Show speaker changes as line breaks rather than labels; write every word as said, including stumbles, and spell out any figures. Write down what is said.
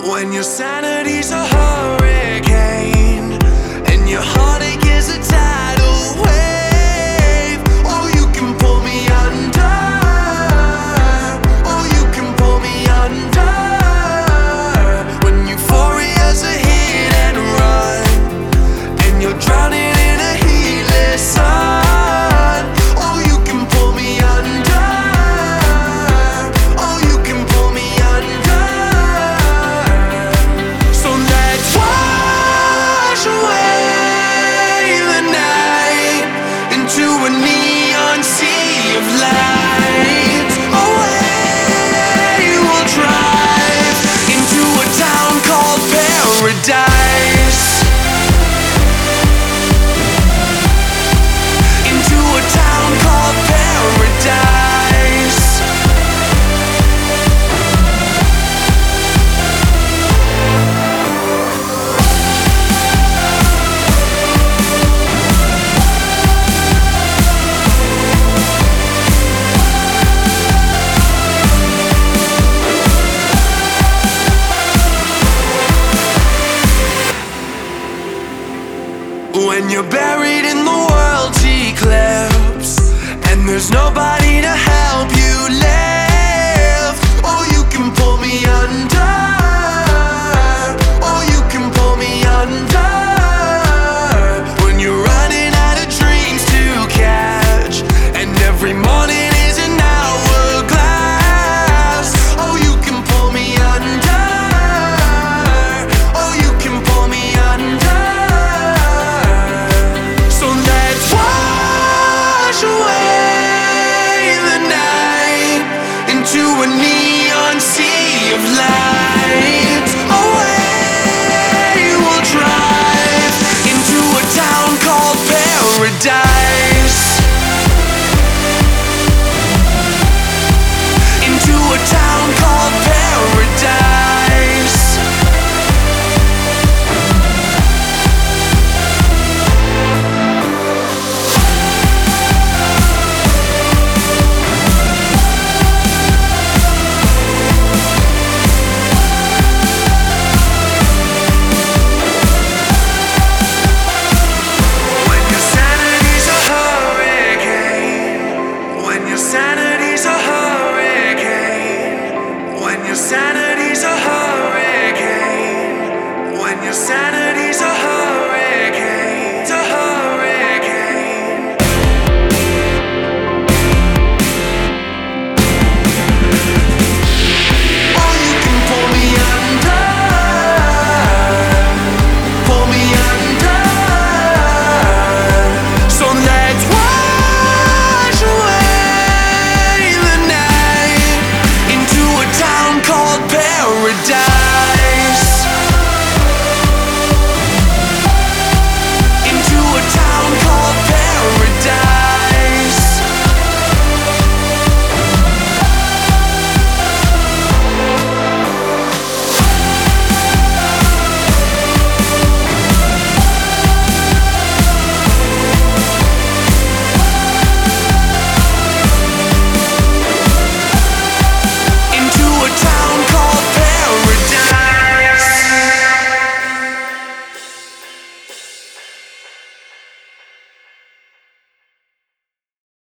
When your sanity's a hurricane and your heartache is a tidal wave, oh, you can pull me under, oh, you can pull me under. When euphoria's a hit and run and you're drowning in a heatless sun, oh, you can pull me under, oh, you can pull me under. So let's wash away the night into a neon sea of light. Away we'll drive into a town called paradise, into a town called paradise. When you're buried in the world's eclipse and there's nobody to help you live,